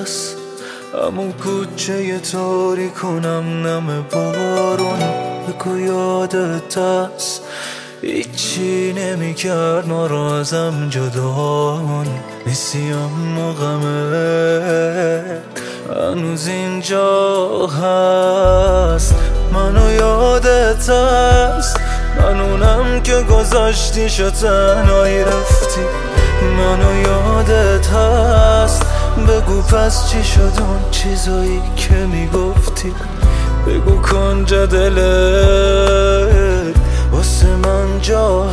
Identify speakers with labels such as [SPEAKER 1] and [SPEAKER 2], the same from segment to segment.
[SPEAKER 1] هست، همون کوچه تاریکونم نم بارون. بگو یادت هست هیچی نمیکرد ما را ازم جدان. نسیم و غمه هنوز اینجا هست. منو یادت هست، من اونم که گذاشتی شو تنهایی رفتی. منو یادت هست، بگو پس چی شد اون چیزایی که میگفتی. بگو کنجا دلت واسه من جا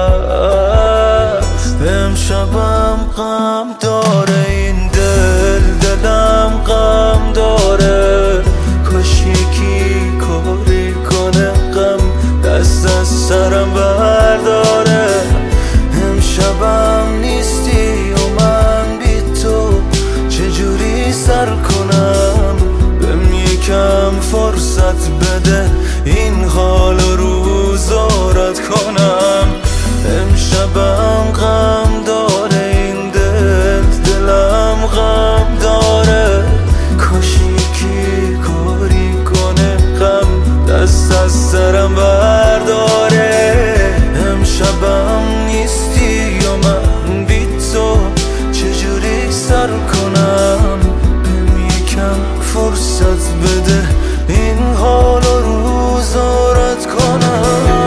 [SPEAKER 1] هست. امشبم غم داره این دلم غم داره. کاش یکی کاری کنه غم دست از سرم برداره. امشبم نیستی و من بی تو چجوری سر کنم. بهم یکم فرصت بده این حال روزا رد کنم. امشبم غم داره این دلم غم داره. کاش یکی کاری کنه غم دست از سرم برداره. امشبم نیستی و من بی تو چجوری سر کنم. بهم یکم فرصت بده این حال روزا رد کنم.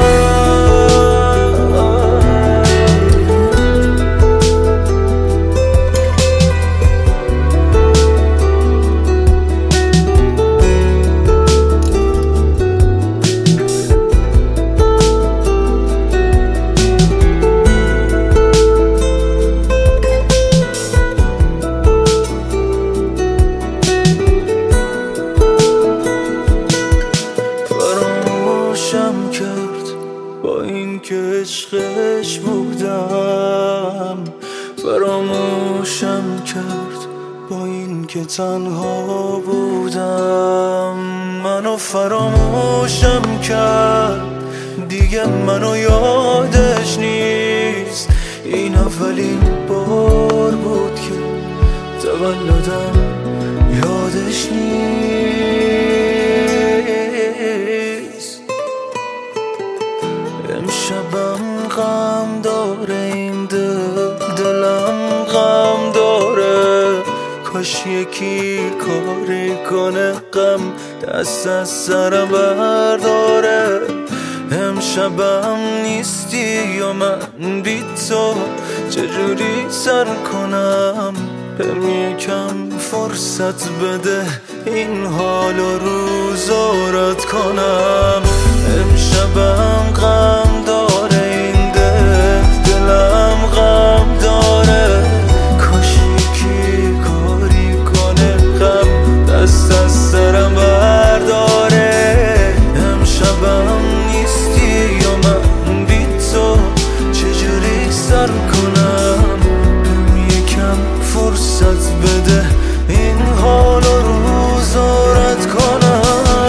[SPEAKER 1] فراموشم کرد با این که عشقش بودم. فراموشم کرد با این که تنها بودم. منو فراموشم کرد دیگه منو یادش نیست. این اولین بار بود که تولدم یادش نیست. امشبم غم داره این دلم غم داره. کاش یکی کاری کنه غم دست از سرم برداره. امشبم نیستی و من بی تو چجوری سر کنم. بهم یکم فرصت بده این حال و روزا رد کنم. امشبم غم داره این دلم غم داره. کاش یکی کاری کنه غم دست از سرم برداره. امشبم نیستی و من بی تو چجوری سر کنم. بهم یکم فرصت بده این حال و روزا رد کنم.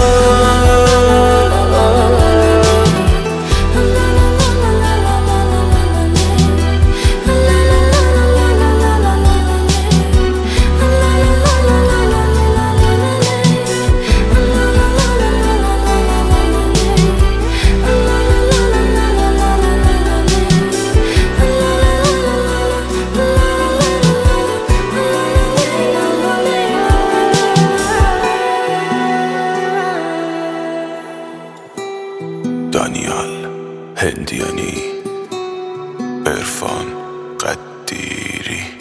[SPEAKER 2] دانیال هندیانی، عرفان قدیری.